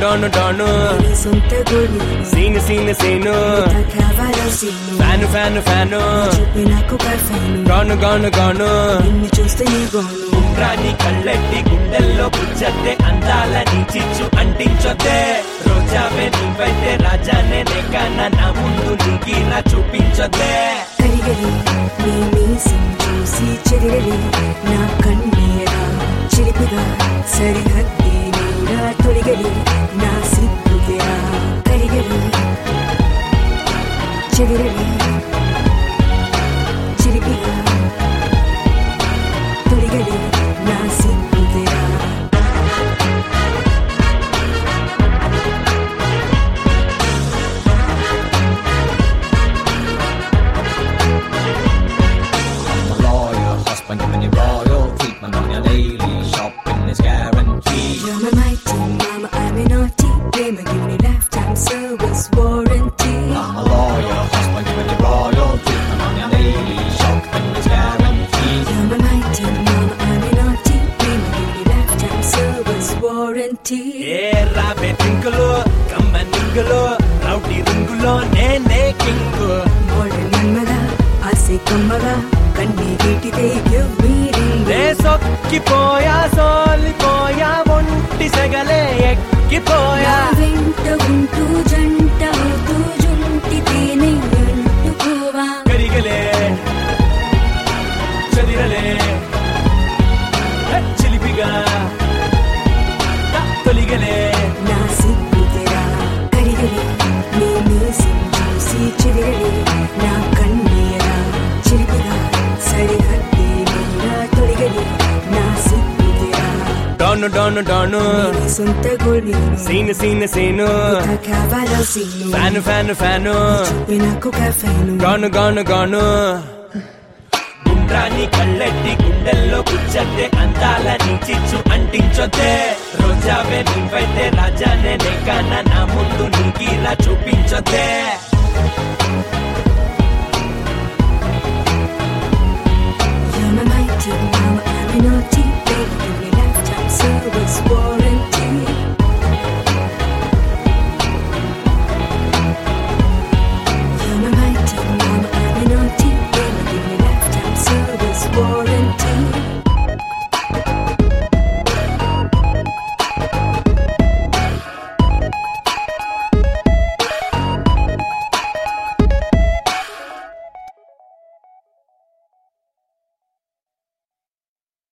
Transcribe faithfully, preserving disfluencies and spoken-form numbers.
డాను don సొంత గోళీ scene scene scene కావాలో సీను ఫ్యాను ఫ్యాను ఫ్యాను చూపి నాకు పర్ఫెను గాను గాను గాను నిన్ను చూస్తే నీ గోను రాని కళ్ళెట్టి గుండెల్లో పుచ్చద్దే అందాల నీ చిచ్చు అంటించొద్దే రోజావే నువ్వైతే రాజానే నెక్కన నా ముందు నీకిలా చూపించొద్దే కరిగలి నీ మీసం చూసి చెరిగలి నా కన్నీరా చిలిపిగా సరిహద్దే నీరా తొలిగలి నా సిగ్గుగా కరిగలి చెరిగలి చిలిపిగా తొలిగలి నా సిగ్గుగా Giving you royal treatment on your daily shopping is guaranteed. You're my mighty mama, I'm a naughty gamer, giving you lifetime service warranty. I'm a lawyer, husband giving you royal treatment on your daily shopping is guaranteed. You're my mighty mama, I'm a naughty gamer, giving you lifetime service warranty. ఏ రాబే టింకులో కమ్మ నింగులో rowdy రింగులో నేనే king Modern మన్మగా ఆసే కమ్మగా కన్నీ వీటితే give me ring. నే సొక్కిపోయా సోలిపోయా ఒంటి సెగలే ఎక్కిపోయా వెంట ఉంటూ జంట అవుతూ జుంటితేనే అంటుకోవా కరిగలే చదిరలే చిలిపిగా తొలిగలే నా సిగ్గుతెరా కరిగలి నీ మీసం చూసి చెరిగలి నా కన్నీరా చిలిపిగా సరిహద్దే నీరా తొలిగలి నా సిగ్గుతెరా డాను డాను డాను నీ సొంత గోళీ సీను సీను సీను కావాలో సీను ఫ్యాను ఫ్యాను ఫ్యాను చూపి నాకు కఫెను గాను గాను గాను రాని కళ్ళెట్టి గుండెల్లో పుచ్చద్దే అందాల నీ చిచ్చు అంటించొద్దే రోజావే నువ్వైతే రాజానే నెక్కన నా ముందు నీకిలా చూపించొద్దే